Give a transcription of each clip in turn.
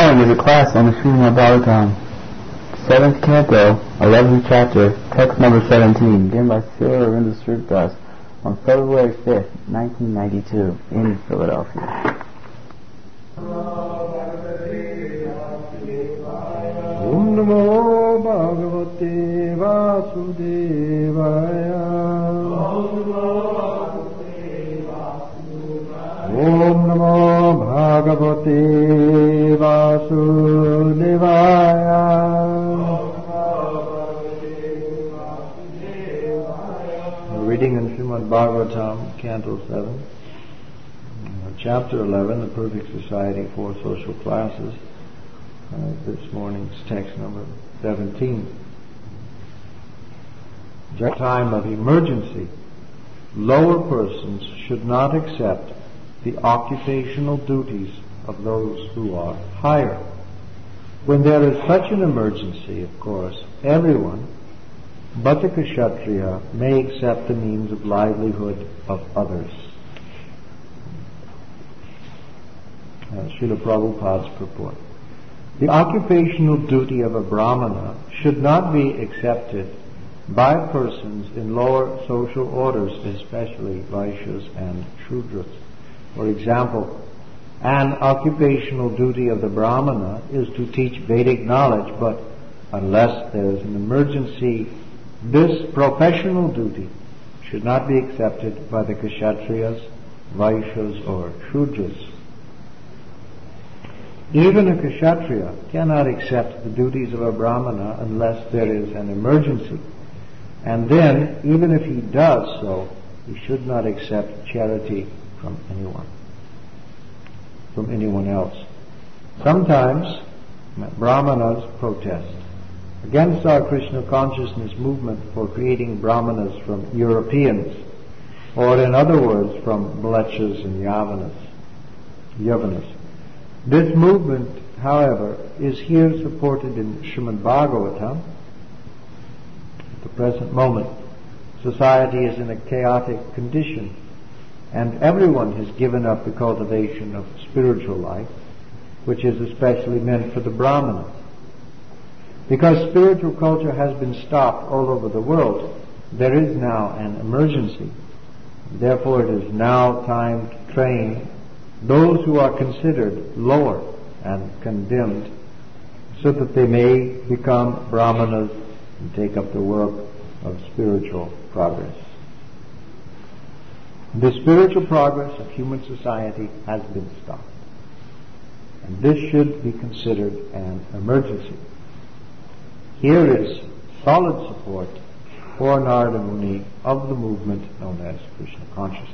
morning is a class on the Srimad Bhagavatam, 7th Canto, 11th Chapter, text number 17, given by Srila Arinda Sripdas on February 5th, 1992, in Philadelphia. Om Namo Bhagavate Vasudevaya. Om Namo Bhagavate Vasudevaya. Reading in Srimad Bhagavatam, Canto 7, Chapter 11, The Perfect Society for Social Classes. This morning's text number 17. During a time of emergency, lower persons should not accept the occupational duties of those who are higher. When there is such an emergency, of course, everyone but the Kshatriya may accept the means of livelihood of others. Srila Prabhupada's purport. The occupational duty of a Brahmana should not be accepted by persons in lower social orders, especially Vaishyas and Shudras. For example, an occupational duty of the Brahmana is to teach Vedic knowledge, but unless there is an emergency, this professional duty should not be accepted by the Kshatriyas, Vaishyas, or Shudras. Even a Kshatriya cannot accept the duties of a Brahmana unless there is an emergency. And then, even if he does so, he should not accept charity from anyone else. Sometimes Brahmanas protest against our Krishna consciousness movement for creating Brahmanas from Europeans, or in other words, from Mlechas and Yavanas. This movement, however, is here supported in Srimad Bhagavatam. At the present moment, society is in a chaotic condition, and everyone has given up the cultivation of spiritual life, which is especially meant for the Brahmana. Because spiritual culture has been stopped all over the world, there is now an emergency. Therefore, it is now time to train those who are considered lower and condemned, so that they may become Brahmanas and take up the work of spiritual progress. The spiritual progress of human society has been stopped, and this should be considered an emergency. Here is solid support for Narada Muni of the movement known as Krishna consciousness.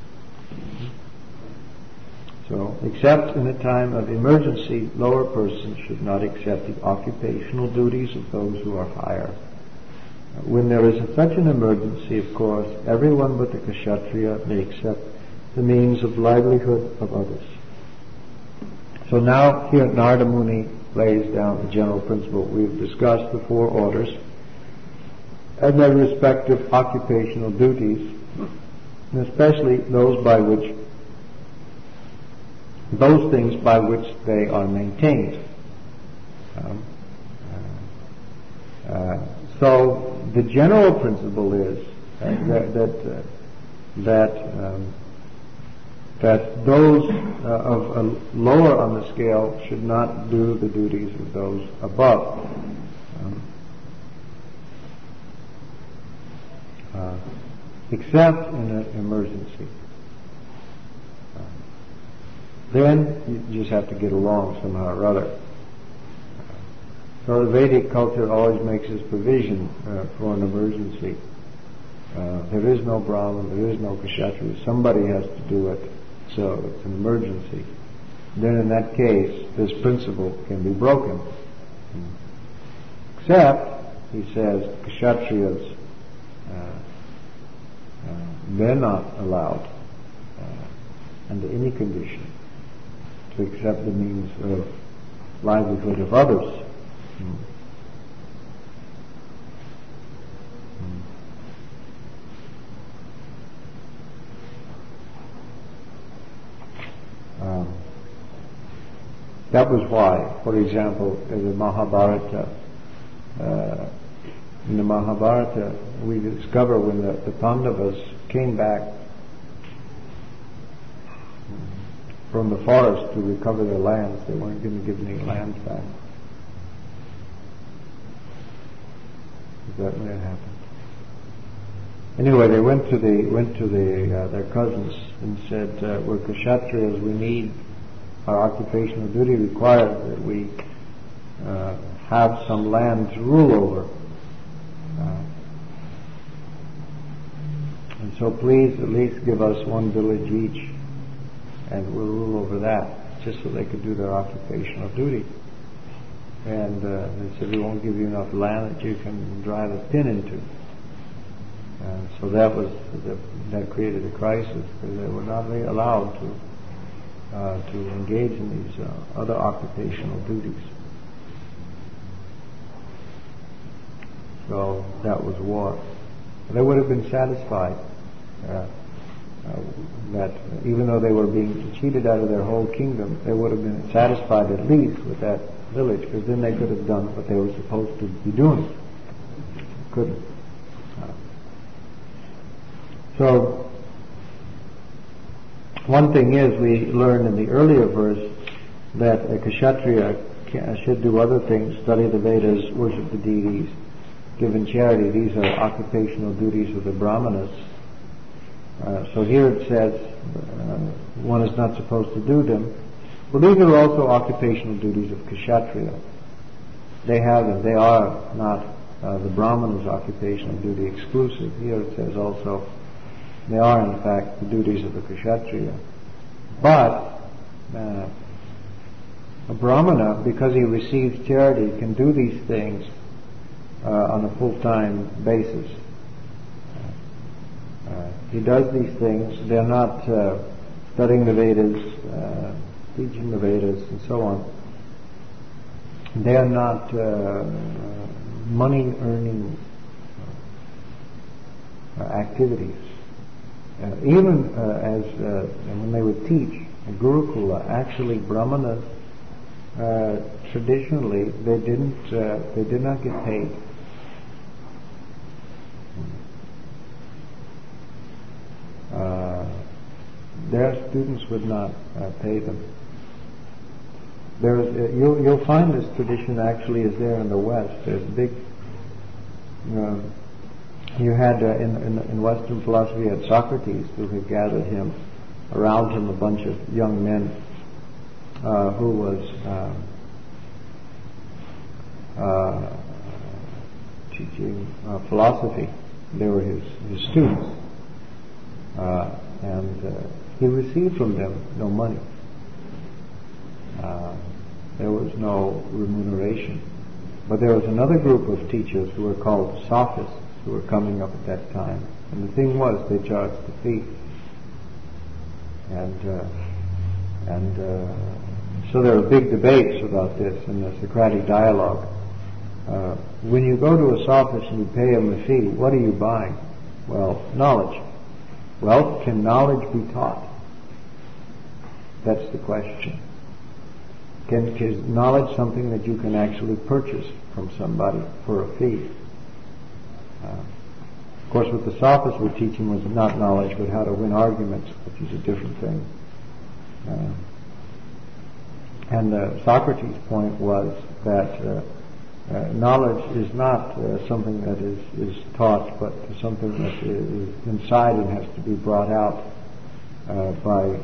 So, except in a time of emergency, lower persons should not accept the occupational duties of those who are higher. When there is such an emergency, of course, everyone but the Kshatriya may accept the means of livelihood of others. So now, here Narada Muni lays down the general principle. We've discussed the four orders and their respective occupational duties, and especially those things by which they are maintained. So the general principle is that those of lower on the scale should not do the duties of those above. Except in an emergency. Then you just have to get along somehow or other. So the Vedic culture always makes its provision for an emergency. There is no Brahman, there is no Kshatriya. Somebody has to do it, so it's an emergency. Then in that case, this principle can be broken. Except, he says, Kshatriyas, they're not allowed, under any condition, to accept the means of livelihood of others. That was why, for example, in the Mahabharata, we discover when the Pandavas came back from the forest to recover their lands, they weren't going to give any lands back. Is that when it happened? Anyway, they went to their cousins and said, "We're Kshatriyas. We need our occupational duty requires that we have some land to rule over, and so please at least give us one village each, and we'll rule over that," just so they could do their occupational duty. And they said, "We won't give you enough land that you can drive a pin into." And so that created a crisis, because they were not really allowed to engage in these other occupational duties. So that was war. They would have been satisfied that even though they were being cheated out of their whole kingdom, they would have been satisfied at least with that village, because then they could have done what they were supposed to be doing. Couldn't. So one thing is, we learn in the earlier verse that a Kshatriya should do other things: study the Vedas, worship the deities, give in charity. These are occupational duties of the Brahmanas. So here it says one is not supposed to do them. Well, these are also occupational duties of Kshatriya. They have them. They are not the Brahmanas' occupational duty exclusive. Here it says also they are in fact the duties of the Kshatriya. But a Brahmana, because he receives charity, can do these things on a full-time basis. He does these things. They're not studying the Vedas, teaching the Vedas, and so on. They are not money-earning activities. Even when they would teach in Gurukula, actually Brahmanas traditionally they did not get paid. Their students would not pay them. You'll find this tradition actually is there in the West. There's big. You had in Western philosophy, you had Socrates, who had gathered around him a bunch of young men who was teaching philosophy. They were his students, and he received from them no money. There was no remuneration. But there was another group of teachers who were called sophists, who were coming up at that time. And the thing was, they charged the fee. And so there were big debates about this in the Socratic dialogue. When you go to a sophist and you pay him a fee, what are you buying? Well, knowledge. Well, can knowledge be taught? That's the question. Is knowledge something that you can actually purchase from somebody for a fee? Of course, what the sophists were teaching was not knowledge, but how to win arguments, which is a different thing. And Socrates' point was that knowledge is not something that is taught, but something that is inside and has to be brought out by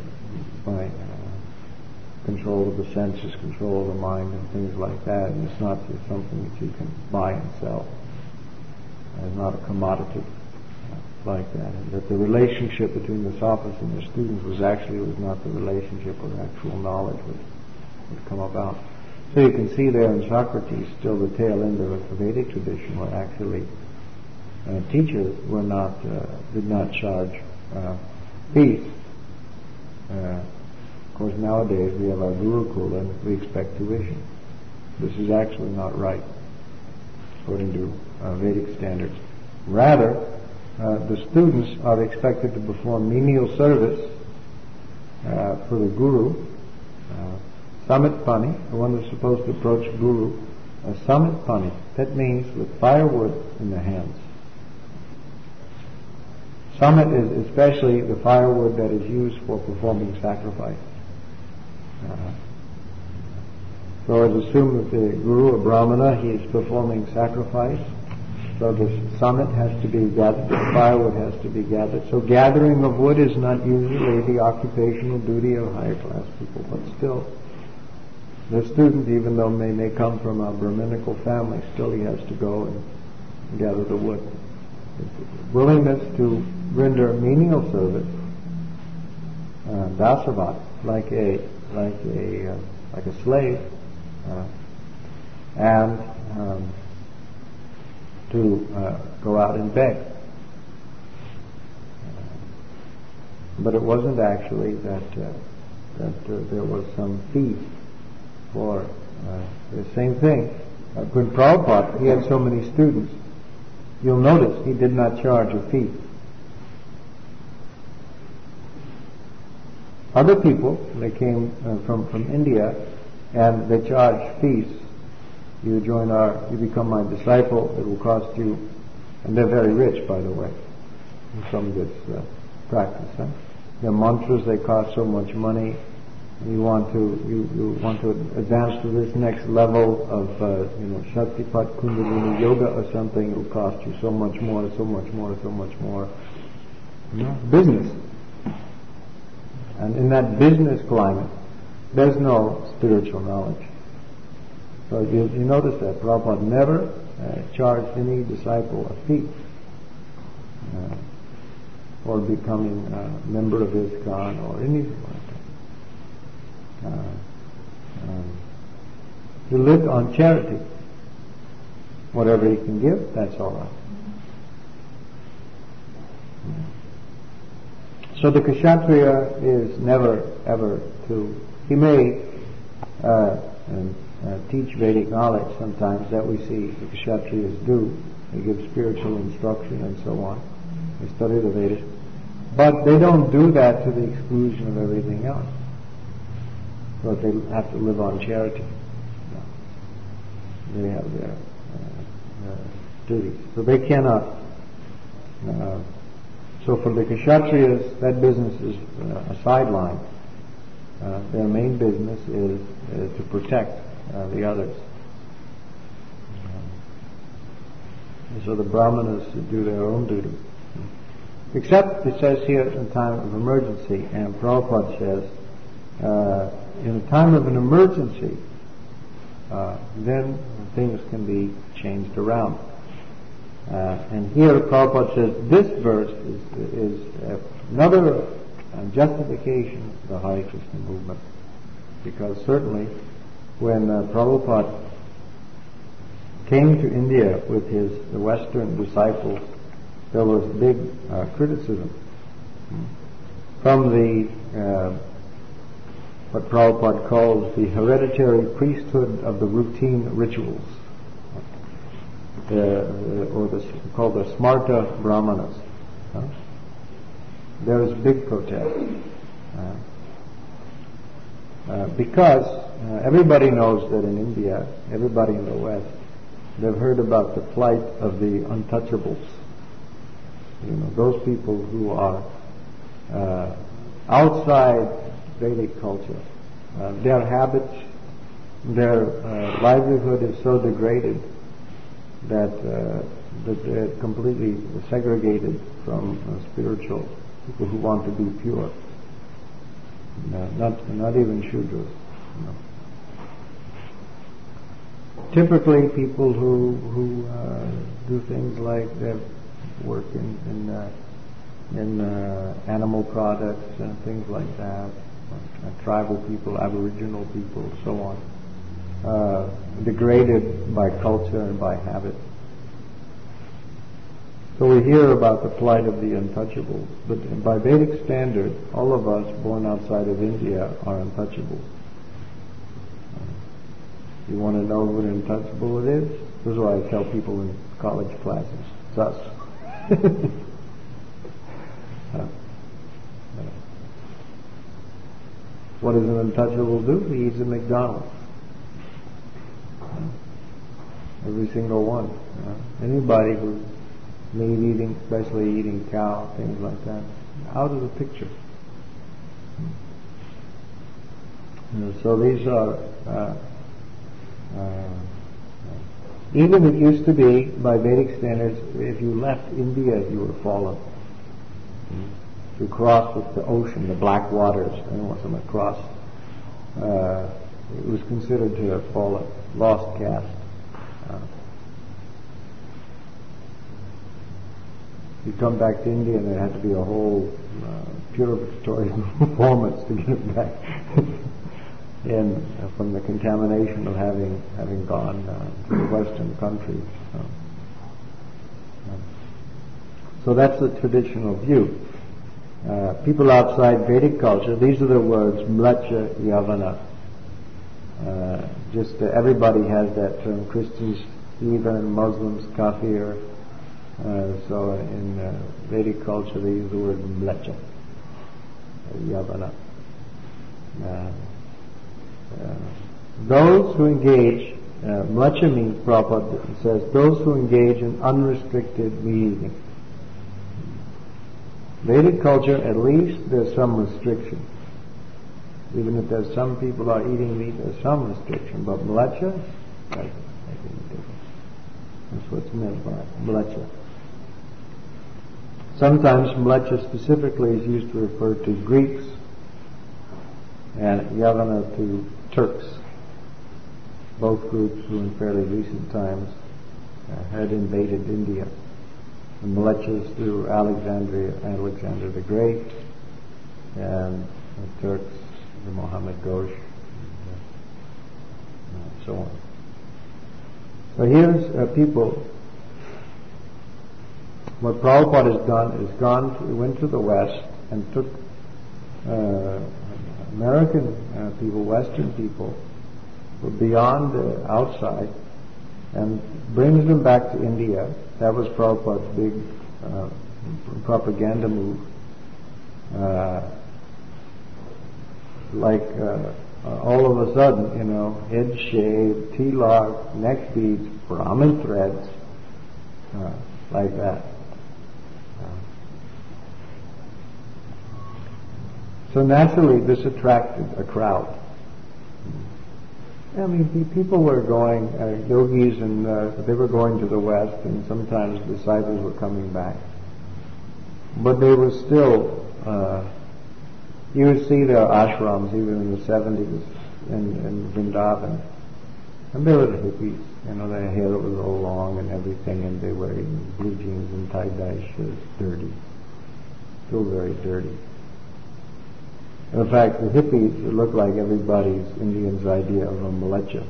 control of the senses, control of the mind, and things like that. And it's not just something that you can buy and sell. It's not a commodity like that. And that the relationship between the sophists and the students was not the relationship where actual knowledge would come about. So you can see there in Socrates still the tail end of the Vedic tradition, where actually teachers did not charge fees. Of course, nowadays we have our Gurukula and we expect tuition. This is actually not right, according to Vedic standards. Rather, the students are expected to perform menial service for the Guru, Samit Pani, the one who's supposed to approach Guru, a Samit Pani, that means with firewood in their hands. Samit is especially the firewood that is used for performing sacrifice. So it's assumed that the Guru, a Brahmana, he is performing sacrifice. So the summit has to be gathered, the firewood has to be gathered. So gathering of wood is not usually the occupational duty of higher class people, but still, the student, even though may come from a Brahminical family, still he has to go and gather the wood. Willingness to render menial service, dasavat, like a slave, and to go out and beg. But it wasn't actually that there was some fee for the same thing. When Prabhupada, he had so many students, you'll notice he did not charge a fee. Other people, they came from India, and they charged fees. You become my disciple, it will cost you, and they're very rich, by the way, from this practice. Their mantras, they cost so much money. You want to advance to this next level of Shaktipat Kundalini Yoga or something, it will cost you so much more. Business. And in that business climate, there's no spiritual knowledge. So you notice that Prabhupada never charged any disciple a fee for becoming a member of ISKCON or anything like that. He lived on charity. Whatever he can give, that's all right. So the Kshatriya is never ever he may teach Vedic knowledge sometimes, that we see the Kshatriyas do. They give spiritual instruction and so on. They study the Vedas. But they don't do that to the exclusion of everything else. So they have to live on charity. No. They have their duties. So they cannot. So for the Kshatriyas, that business is a sideline. Their main business is to protect the others. So the Brahmanas do their own duty. Except, it says here, in time of emergency, and Prabhupada says, in a time of an emergency, then things can be changed around. And here Prabhupada says this verse is another justification of the Hare Krishna movement. Because certainly when Prabhupada came to India with the Western disciples, there was big criticism from the what Prabhupada calls the hereditary priesthood of the routine rituals, called the Smarta Brahmanas. There was big protest because everybody knows that in India, everybody in the West, they've heard about the plight of the untouchables. Those people who are outside Vedic culture. Their habits, their livelihood is so degraded that they're completely segregated from spiritual people who want to be pure. Not even Shudras. Typically, people who do things like they work in animal products and things like that, tribal people, aboriginal people, so on, degraded by culture and by habit. So we hear about the plight of the untouchables, but by Vedic standard, all of us born outside of India are untouchables. You want to know what an untouchable it is? This is what I tell people in college classes. It's us. What does an untouchable do? He eats at McDonald's. Every single one. Anybody who's meat eating, especially eating cow, things like that, out of the picture. So these are, even it used to be, by Vedic standards, if you left India, you were fallen. If you crossed the ocean, the black waters, and once I'm across, it was considered to have fallen, lost caste. You come back to India, and there had to be a whole purificatory performance to get it back in from the contamination of having gone to the Western countries. So that's the traditional view. People outside Vedic culture, these are the words mlecha yavana. Everybody has that term. Christians, even Muslims, kafir. So in Vedic culture they use the word mlecha yavana. Those who engage, mlecha means, Prabhupada says, those who engage in unrestricted meat eating. Vedic culture, at least there's some restriction. Even if there's some people are eating meat, there's some restriction. But mlecha, that's what's meant by mlecha. Sometimes mlecha specifically is used to refer to Greeks and yavana to Turks, both groups who in fairly recent times had invaded India. The Mlechas through Alexander the Great, and the Turks, the Muhammad Ghosh, and so on. So here's people. What Prabhupada has done is went to the West and took American people, Western people, beyond outside, and brings them back to India. That was Prabhupada's big propaganda move. All of a sudden, head shaved, tilak, neck beads, Brahmin threads, like that. So naturally, this attracted a crowd. I mean, people were going, yogis, and they were going to the West, and sometimes disciples were coming back. But they were still, you would see their ashrams even in the 70s in Vrindavan. And they were the hippies. Their hair was all long and everything, and they were wearing blue jeans and tie-dye shirts, dirty. Still very dirty. In fact, the hippies look like everybody's Indian's idea of a mlecha.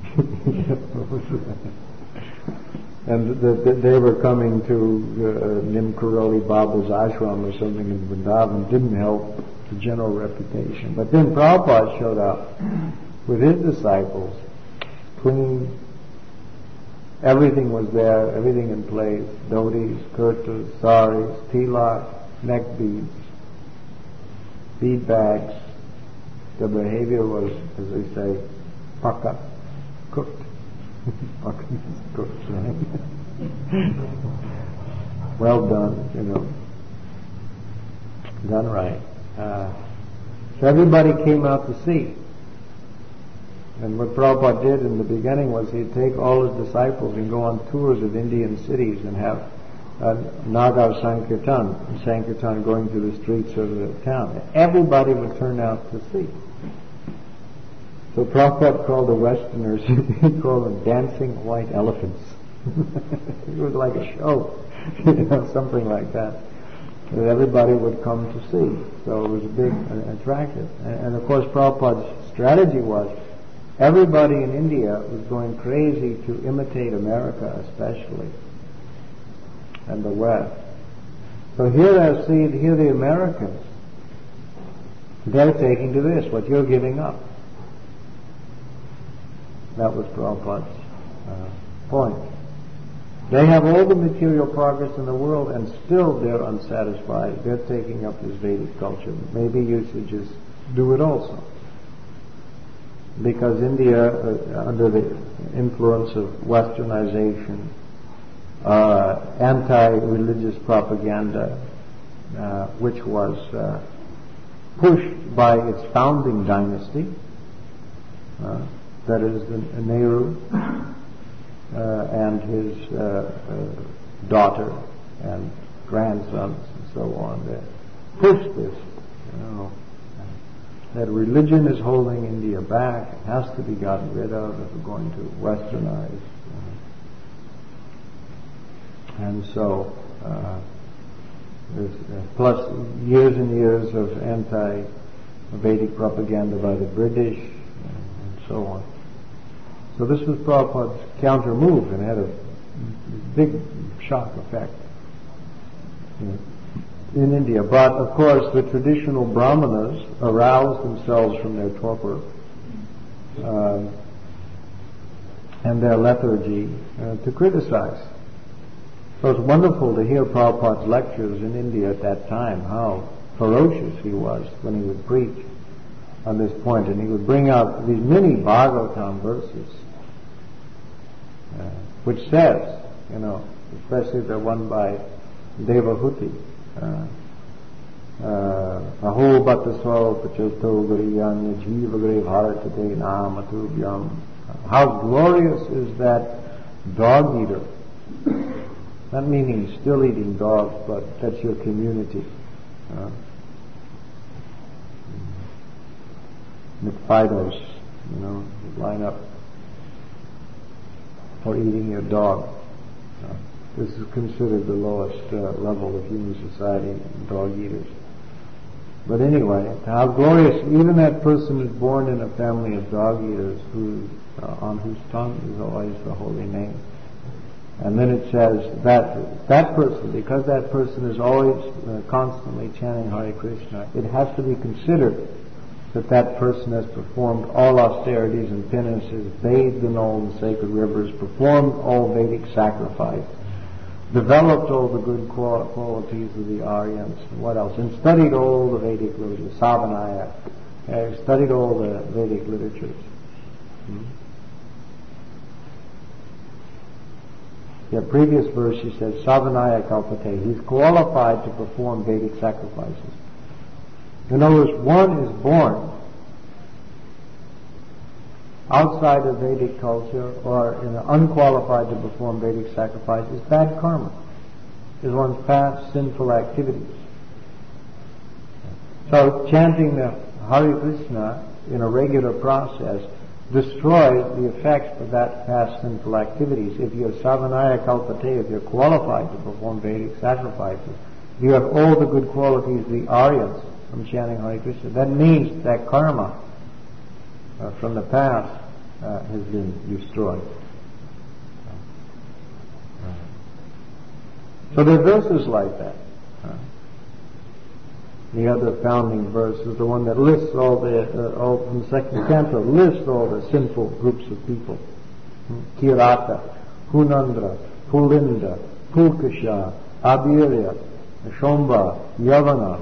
And they were coming to Nim Karoli Baba's ashram or something in Vrindavan. Didn't help the general reputation. But then Prabhupada showed up with his disciples, clean. Everything was there, everything in place. Dhotis, kurtas, saris, tilak, neck beads, bead bags. The behavior was, as they say, paka, cooked. Paka means cooked, right? Well done, done right. So everybody came out to see. And what Prabhupada did in the beginning was he'd take all his disciples and go on tours of Indian cities and have Nagar Sankirtan going through the streets of the town. Everybody would turn out to see. So Prabhupada called the Westerners, he called them dancing white elephants. It was like a show, something like that. That everybody would come to see. So it was a big attraction. And of course Prabhupada's strategy was everybody in India was going crazy to imitate America especially, and the West. So here the Americans, they're taking to this, what you're giving up. That was Prabhupada's point. They have all the material progress in the world and still they're unsatisfied. They're taking up this Vedic culture. Maybe you should just do it also. because India, under the influence of westernization, anti-religious propaganda, which was pushed by its founding dynasty, that is Nehru and his daughter and grandsons and so on, they pushed this, that religion is holding India back, it has to be gotten rid of if we're going to westernize. And so, plus years and years of anti-Vedic propaganda by the British and so on. So this was Prabhupada's counter move and had a big shock effect in India. But of course the traditional Brahmanas aroused themselves from their torpor and their lethargy to criticize. So it's wonderful to hear Prabhupada's lectures in India at that time, how ferocious he was when he would preach on this point, and he would bring out these many Bhagavatam verses, which says, especially the one by Devahuti, Aho Bhattaswa Pachoto Gariyanya Jiva Gare Bharatate Namatubhyam. How glorious is that dog eater. Not meaning still eating dogs, but that's your community. McFidos, line up for eating your dog. This is considered the lowest level of human society, dog eaters. But anyway, how glorious, even that person is born in a family of dog eaters on whose tongue is always the holy name. And then it says that person, because that person is always constantly chanting Hare Krishna, it has to be considered that person has performed all austerities and penances, bathed in all the sacred rivers, performed all Vedic sacrifice, developed all the good qualities of the Aryans, and what else? And studied all the Vedic literature, Savanaya, studied all the Vedic literatures. The previous verse he says, Savanaya Kalpate. He's qualified to perform Vedic sacrifices. In other words, one is born outside of Vedic culture or unqualified to perform Vedic sacrifices. Bad karma is one's past sinful activities. So chanting the Hare Krishna in a regular process destroys the effects of that past sinful activities. If you're Savanaya Kalpate, if you're qualified to perform Vedic sacrifices, you have all the good qualities of the Aryans from chanting Hare Krishna. That means that karma from the past has been destroyed. So there are verses like that. The other founding verse is the one that lists all from the second canto, lists all the sinful groups of people. Kirata, Hunandra, Pulinda, Pulkasha, Abhirya, Shomba, Yavana,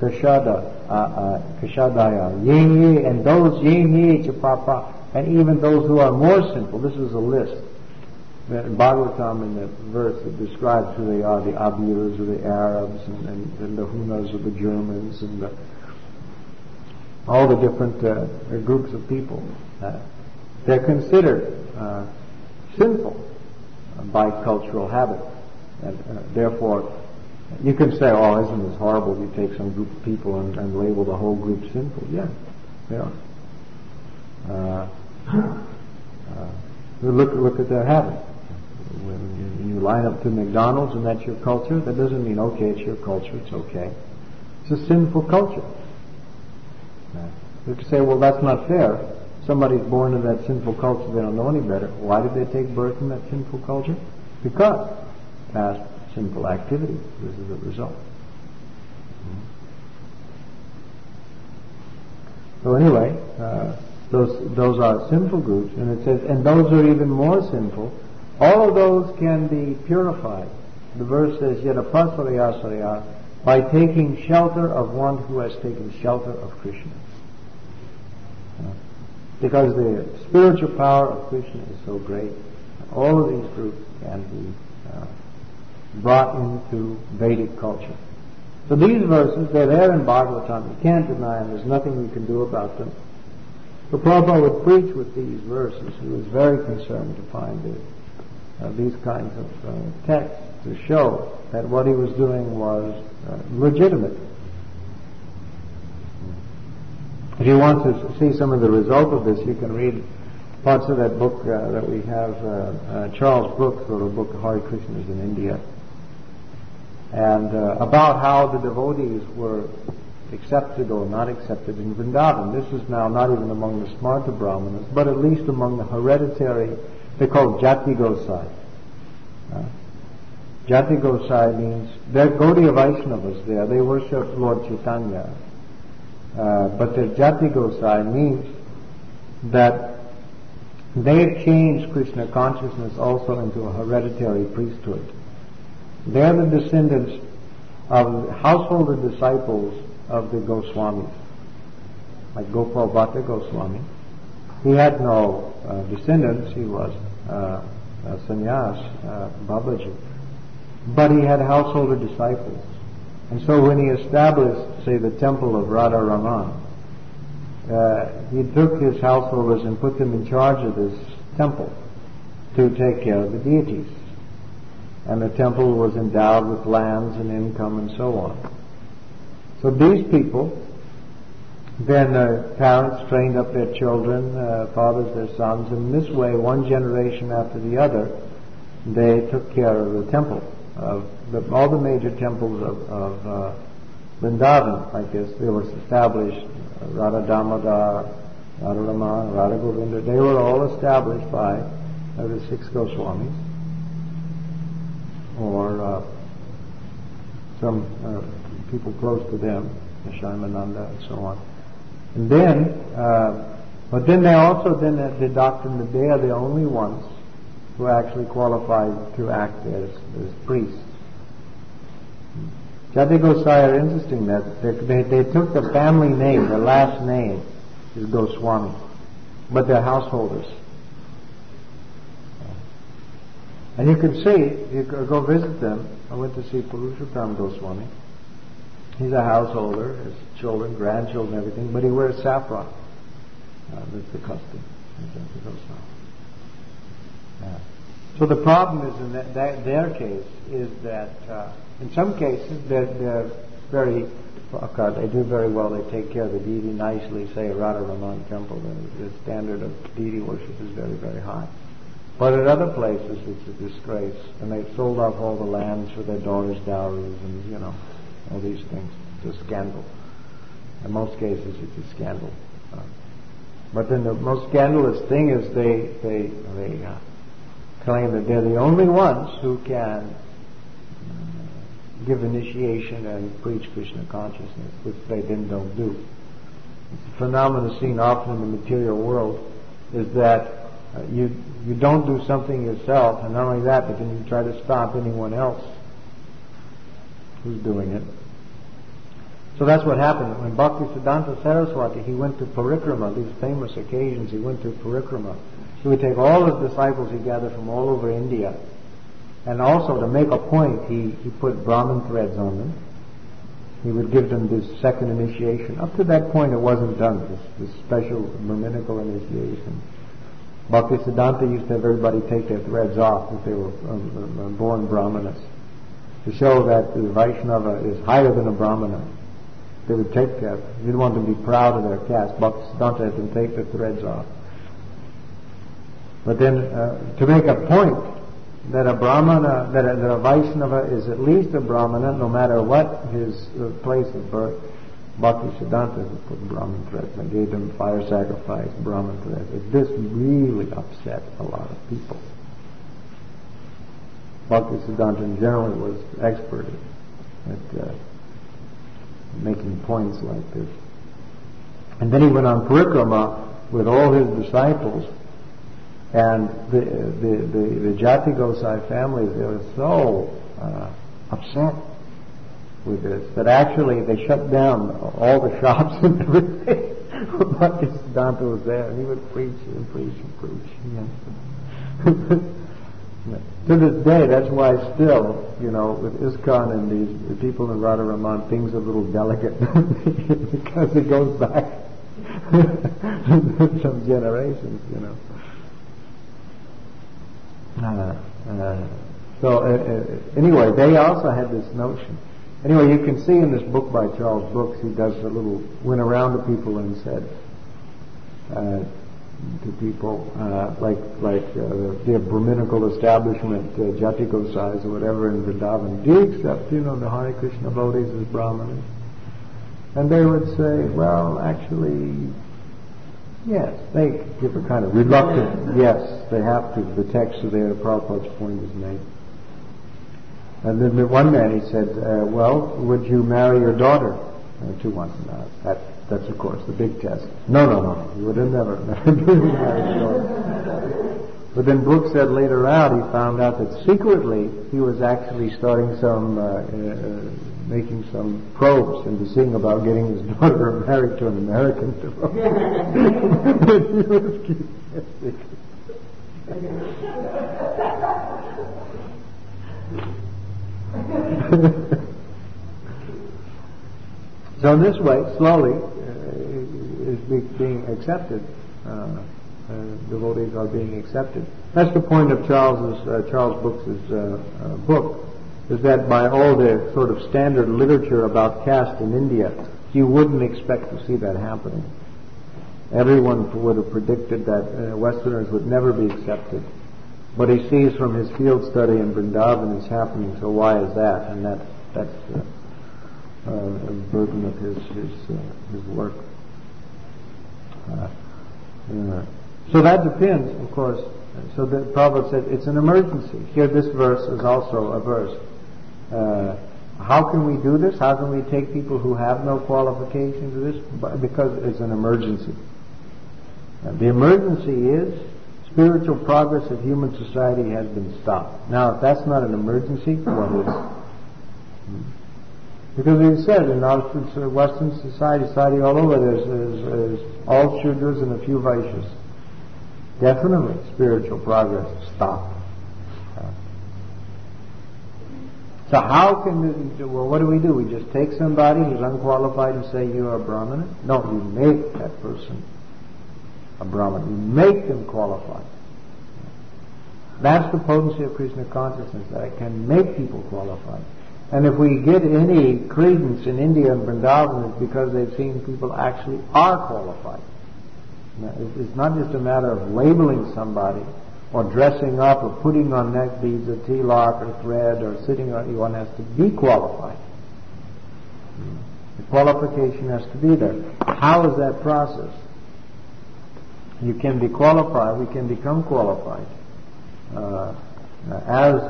Kashadaya, Yenye, and those Yenye Chapapa, and even those who are more sinful. This is a list. In Bhagavatam, in the verse that describes who they are, the Abhiras of the Arabs, and the Hunas of the Germans, and all the different groups of people. They're considered sinful by cultural habit. And therefore, you can say, oh, isn't this horrible? You take some group of people and label the whole group sinful. Yeah, they are. Look at their habit. When you line up to McDonald's and that's your culture, that doesn't mean, okay, it's your culture, it's okay. It's a sinful culture. You could say, well, that's not fair. Somebody's born in that sinful culture, they don't know any better. Why did they take birth in that sinful culture? Because past sinful activity. This is the result. So anyway, those are sinful groups, and it says, and those are even more sinful. All of those can be purified. The verse says, Yadapasaraya by taking shelter of one who has taken shelter of Krishna. because the spiritual power of Krishna is so great. All of these groups can be brought into Vedic culture. So these verses, they're there in Bhagavatam. You can't deny them. There's nothing you can do about them. So Prabhupada would preach with these verses. He was very concerned to find these kinds of texts to show that what he was doing was legitimate. If you want to see some of the result of this, you can read parts of that book that we have. Charles Brooks wrote a book, Hare Krishnas in India, and about how the devotees were accepted or not accepted in Vrindavan. This is now not even among the Smarta Brahmanas, but at least among the hereditary, they're called Jati Gosai. Jati Gosai means, they're Gaudiya Vaishnavas there, they worship Lord Chaitanya. But the Jati Gosai means that they've changed Krishna consciousness also into a hereditary priesthood. They're the descendants of householder disciples of the Goswamis, like Gopal Bhatta Goswami. He had no descendants, he was a sannyas, Babaji. But he had householder disciples. And so when he established, say, the temple of Radha Raman, he took his householders and put them in charge of this temple to take care of the deities. And the temple was endowed with lands and income and so on. So these people, then parents trained up their children, fathers their sons, and in this way, one generation after the other, they took care of the temple. All the major temples of Vrindavan, like this, they were established, Radha Damodar, Radha Raman, Radha Govinda, they were all established by the 6 Goswamis, or some people close to them, Shaimananda and so on. And then, but then they also had the doctrine that they are the only ones who actually qualified to act as priests. Jati Gosai are interesting that they took the family name, their last name is Goswami, but they're householders. And you can see, you go visit them. I went to see Purushottam Goswami. He's a householder, his children, grandchildren, everything, but he wears saffron. That's the custom. So the problem is in their case is that in some cases they're very, they do very well. They take care of the deity nicely. Say Radha Raman temple, the standard of deity worship is very, very high. But at other places it's a disgrace, and they've sold off all the lands for their daughters' dowries, and all these things. It's a scandal. In most cases, it's a scandal. But then the most scandalous thing is they claim that they're the only ones who can give initiation and preach Krishna consciousness, which they then don't do. The phenomenon seen often in the material world is that you don't do something yourself, and not only that, but then you try to stop anyone else who's doing it. So that's what happened when Bhaktisiddhanta Saraswati, he went to Parikrama, these famous occasions, he went to Parikrama. He would take all his disciples he gathered from all over India, and also to make a point, he put Brahmin threads on them. He would give them this second initiation. Up to that point it wasn't done, this special Brahminical initiation. Bhaktisiddhanta used to have everybody take their threads off if they were born Brahmanas, to show that the Vaishnava is higher than a Brahmana. They would take that. They didn't want them to be proud of their caste. Bhaktisiddhanta had them take the threads off. But then, to make a point that a Brahmana, that a Vaishnava is at least a Brahmana, no matter what his place of birth, Bhaktisiddhanta would put Brahmin threads. They gave them fire sacrifice, Brahmin threads. This really upset a lot of people. Bhaktisiddhanta generally was expert at making points like this. And then he went on parikrama with all his disciples, and the Jati Gosai families, they were so upset with this that actually they shut down all the shops and everything. Bhaktisiddhanta was there, and he would preach and preach and preach. To this day, that's why still, with ISKCON and the people in Radharaman, things are a little delicate because it goes back some generations, Anyway, they also had this notion. Anyway, you can see in this book by Charles Brooks, he does went around to people and said to people, the Brahminical establishment, Jati Gosais or whatever in Vrindavan, do you accept, the Hare Krishna devotees as Brahmanas? And they would say, well, actually, yes. They give a kind of reluctant, yes, they have to. The text of there, Prabhupada's point is made. And then one man, he said, well, would you marry your daughter to one? That's, of course, the big test. No. He would have never married his daughter. But then Brooks said later on, he found out that secretly he was actually starting making some probes into seeing about getting his daughter married to an American devotee. So in this way, slowly, is being accepted. Devotees are being accepted. That's the point of Charles Brooks's book, is that by all the sort of standard literature about caste in India, you wouldn't expect to see that happening. Everyone would have predicted that Westerners would never be accepted. But he sees from his field study in Vrindavan it's happening, so why is that? And that's a burden of his work. So that depends, of course. So the Prabhupada said it's an emergency. Here, this verse is also a verse. How can we do this? How can we take people who have no qualification to this? Because it's an emergency. The emergency is spiritual progress of human society has been stopped. Now, if that's not an emergency, what is? Because he said in our Western society all over, there's all Shudras and a few Vaishyas. Definitely, spiritual progress stopped. So how can we do? Well, what do? We just take somebody who's unqualified and say you are a Brahmana? No, you make that person a Brahmana. You make them qualified. That's the potency of Krishna consciousness, that it can make people qualified. And if we get any credence in India and Vrindavan, it's because they've seen people actually are qualified. Now, it's not just a matter of labeling somebody or dressing up or putting on neck beads or tilak or thread or sitting on. One has to be qualified. The qualification has to be there. How is that process? You can be qualified. We can become qualified as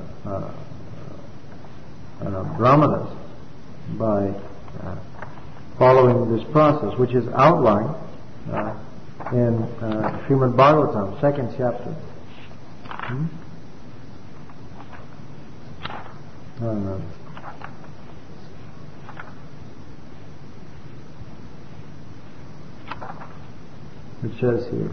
Brahmanas by following this process, which is outlined in Srimad Bhagavatam, 2nd chapter. It says here,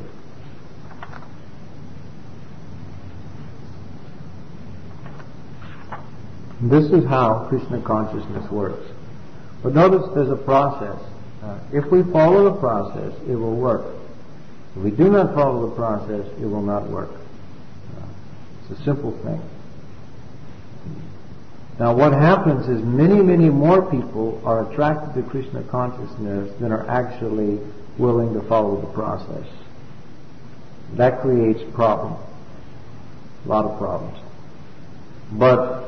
this is how Krishna consciousness works. But notice there's a process. If we follow the process, it will work. If we do not follow the process, it will not work. It's a simple thing. Now what happens is many more people are attracted to Krishna consciousness than are actually willing to follow the process. That creates problems. A lot of problems. But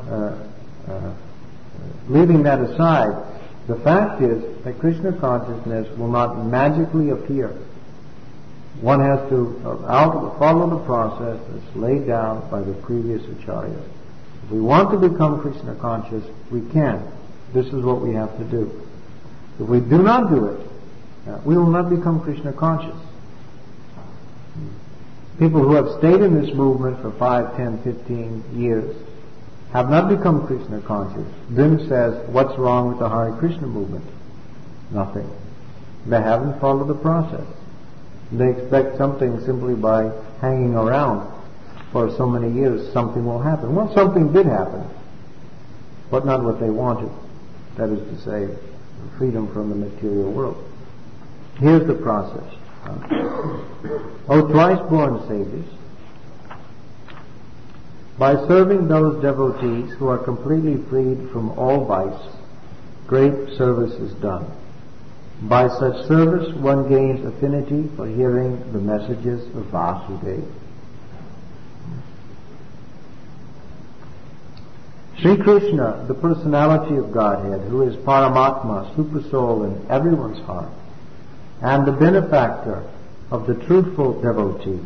leaving that aside, the fact is that Krishna consciousness will not magically appear. One has to follow the process that's laid down by the previous acharya. If we want to become Krishna conscious, we can. This is what we have to do. If we do not do it, we will not become Krishna conscious. People who have stayed in this movement for 5, 10, 15 years have not become Krishna conscious. Then says, what's wrong with the Hare Krishna movement? Nothing. They haven't followed the process. They expect something simply by hanging around for so many years, something will happen. Well, something did happen, but not what they wanted. That is to say, freedom from the material world. Here's the process. O twice-born sages, by serving those devotees who are completely freed from all vice, great service is done. By such service, one gains affinity for hearing the messages of Vasudeva. Sri Krishna, the personality of Godhead, who is Paramatma, Supersoul in everyone's heart, and the benefactor of the truthful devotee,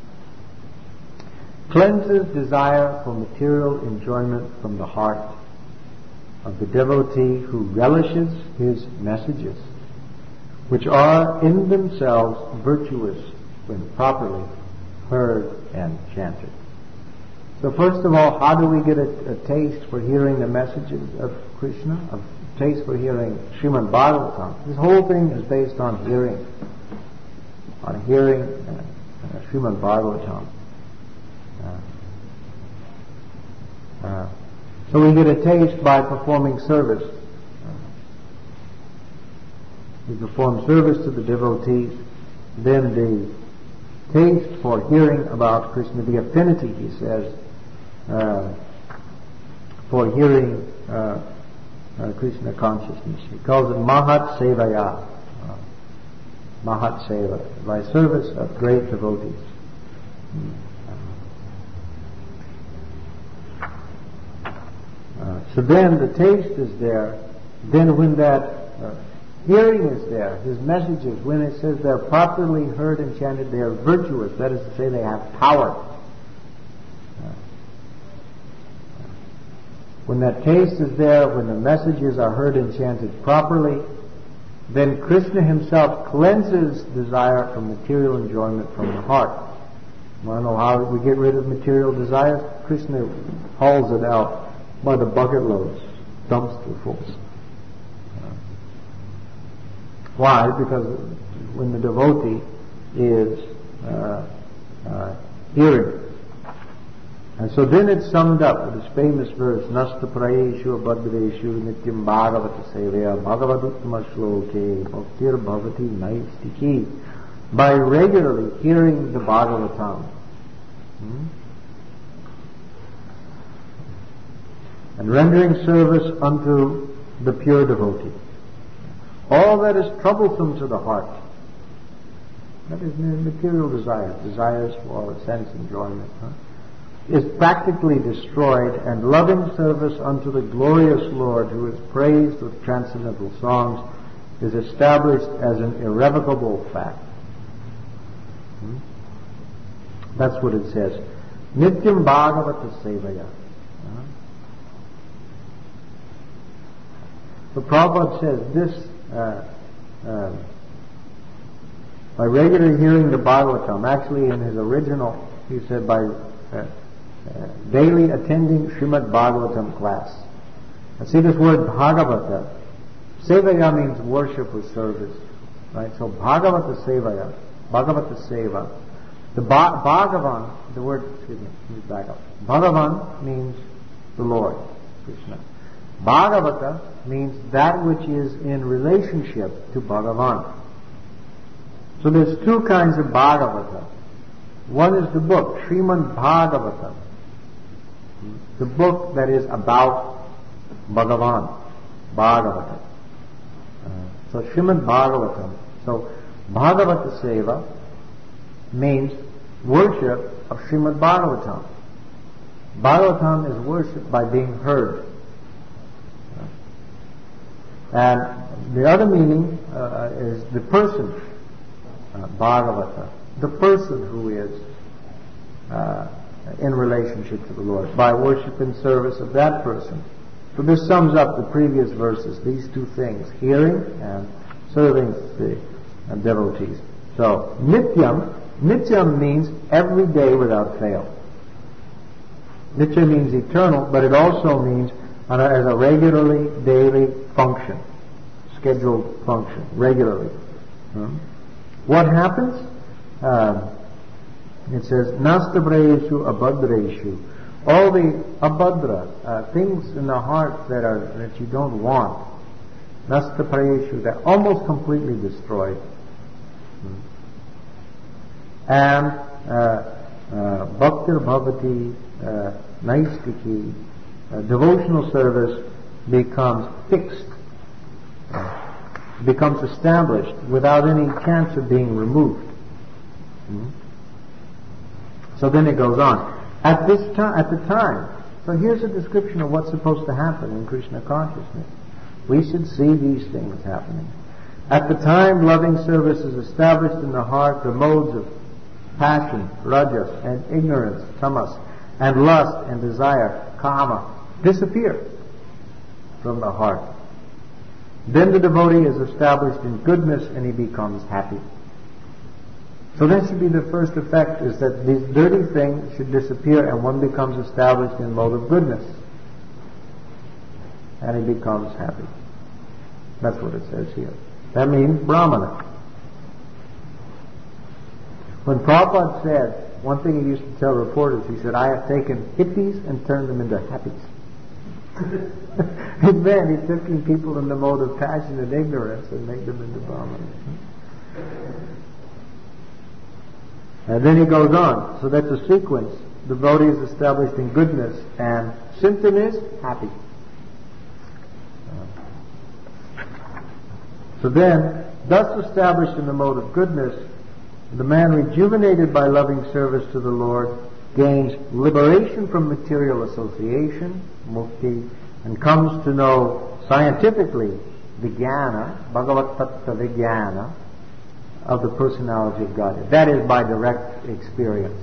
cleanses desire for material enjoyment from the heart of the devotee who relishes his messages, which are in themselves virtuous when properly heard and chanted. So first of all, how do we get a taste for hearing the messages of Krishna, a taste for hearing Srimad Bhagavatam? This whole thing is based on hearing Srimad Bhagavatam. So we get a taste by performing service. We perform service to the devotees, then the taste for hearing about Krishna, the affinity, he says, for hearing Krishna consciousness. He calls it Mahat Sevaya. Mahat Seva, by service of great devotees. So then the taste is there. Then when that hearing is there, his messages, when it says they're properly heard and chanted, they are virtuous. That is to say, they have power. When that taste is there, when the messages are heard and chanted properly, then Krishna himself cleanses desire for material enjoyment from the heart. Want to know how we get rid of material desires? Krishna hauls it out by the bucket loads, dumpsterfuls. Why? Because when the devotee is hearing. And so then it's summed up with this famous verse, Nasta prayeshu abhadreshu nityam bhagavata sevaya bhagavaduttama shloke bhaktir bhavati naistiki. By regularly hearing the Bhagavatam and rendering service unto the pure devotee, all that is troublesome to the heart, that is material desires for sense enjoyment, is practically destroyed, and loving service unto the glorious Lord, who is praised with transcendental songs, is established as an irrevocable fact. That's what it says. Nityam Bhagavata Sevaya. The Prabhupada says this, by regularly hearing the Bhagavatam, actually in his original, he said by daily attending Srimad Bhagavatam class. And see this word Bhagavata. Sevaya means worship or service. Right? So Bhagavata Sevaya, Bhagavata Seva. The Bhagavan, the word, excuse me, let me back up. Bhagavan means the Lord, Krishna. Bhagavata means that which is in relationship to Bhagavan. So there's two kinds of Bhagavata. One is the book, Srimad Bhagavatam, the book that is about Bhagavan, Bhagavata. So Srimad Bhagavatam. So Bhagavata Seva means worship of Srimad Bhagavatam. Bhagavatam is worship by being heard. And the other meaning is the person, Bhagavata, the person who is in relationship to the Lord, by worship and service of that person. So this sums up the previous verses, these two things, hearing and serving the devotees. So, Nityam means every day without fail. Nitya means eternal, but it also means as a regularly, daily function, scheduled function, regularly. What happens? It says, Nastabrayeshu abhadreshu. All the abhadra, things in the heart that you don't want, nastaprayeshu, they're almost completely destroyed. And bhaktir bhavati naistiki, devotional service becomes fixed, becomes established without any chance of being removed. So then it goes on. At the time, so here's a description of what's supposed to happen in Krishna consciousness. We should see these things happening. At the time loving service is established in the heart, the modes of passion, rajas, and ignorance, tamas, and lust and desire, kama, disappear from the heart. Then the devotee is established in goodness and he becomes happy. So that should be the first effect, is that these dirty things should disappear and one becomes established in mode of goodness. And he becomes happy. That's what it says here. That means Brahmana. When Prabhupada said, one thing he used to tell reporters, he said, I have taken hippies and turned them into happies. It meant he's taking people in the mode of passion and ignorance and made them into Brahmanas. And then he goes on. So that's a sequence. The devotee is established in goodness, and symptom is happy. So then, thus established in the mode of goodness, the man rejuvenated by loving service to the Lord gains liberation from material association, mukti, and comes to know scientifically vijnana, Bhagavat Tattva Vijnana, of the personality of Godhead. That is by direct experience.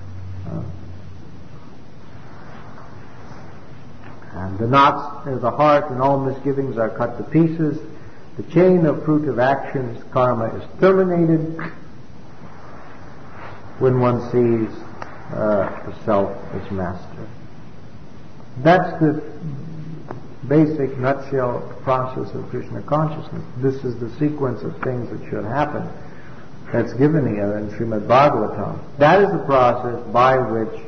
And the knots of the heart and all misgivings are cut to pieces. The chain of fruitive actions, karma, is terminated when one sees the self as master. That's the basic nutshell process of Krishna consciousness. This is the sequence of things that should happen. That's given here in Srimad Bhagavatam. That is the process by which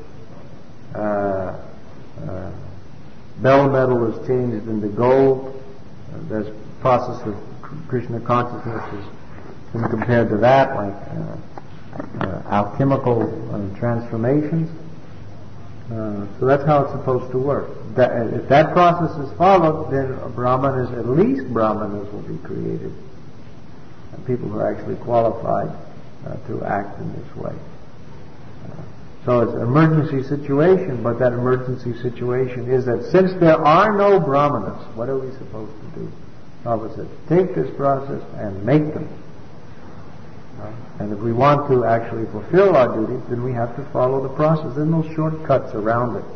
bell metal is changed into gold. There's a process of Krishna consciousness is compared to that, like alchemical transformations. So that's how it's supposed to work. If that process is followed, then Brahmanas, at least Brahmanas, will be created. People who are actually qualified to act in this way. So it's an emergency situation, but that emergency situation is that since there are no Brahmanas, what are we supposed to do? Prabhupada said, take this process and make them. And if we want to actually fulfill our duties, then we have to follow the process. There's no shortcuts around it.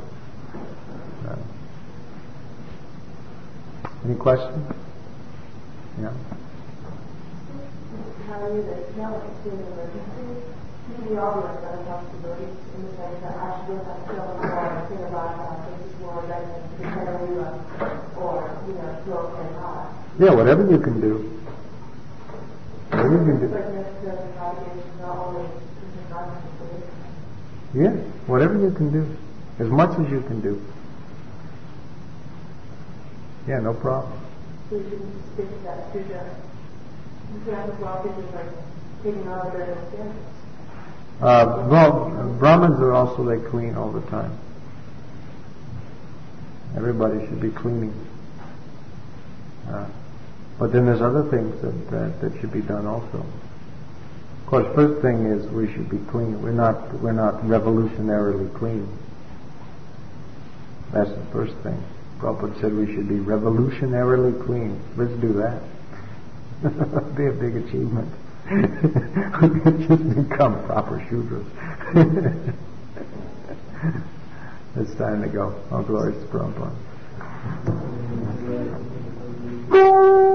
Any questions? Yeah. How do you know it's an emergency? We all have responsibilities in the sense that I should have to fill in or think about this is more residents to Petaluma or, smoke and hot. Yeah, whatever you can do. Whatever you can do. Yeah, whatever you can do. As much as you can do. Yeah, no problem. So you shouldn't stick to that puja. You have to walk into like taking all the various standards. Well, Brahmins are also like clean all the time. Everybody should be cleaning. But then there's other things that should be done also. Of course, first thing is we should be clean. We're not revolutionarily clean. That's the first thing. Prabhupada said we should be revolutionarily clean. Let's do that. That'd be a big achievement. We could just become proper Shudras. It's time to go. All glories to Prabhupada.